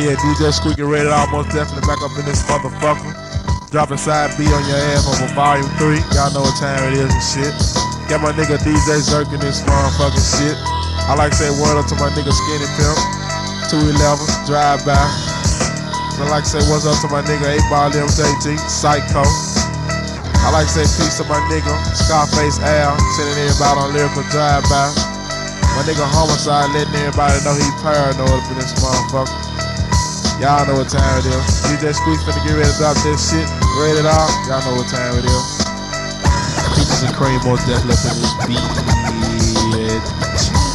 Yeah, DJ Squeaky Rated almost definitely back up in this motherfucker. Dropping side B on your ass over volume 3. Y'all know what time it is and shit. Got my nigga DJ Zerk in this motherfucking shit. I like to say word up to my nigga Skinny Pimp. 211, drive by. I like to say what's up to my nigga 8-Ball MJT, Psycho. I like to say peace to my nigga Scarface Al, sending everybody on lyrical drive by. My nigga Homicide letting everybody know he paranoid up in this motherfucker. Y'all know what time it is. DJ Squeak finna get ready to drop this shit. Rated R. Y'all know what time it is. Peaches and cream most definitely up in this beat.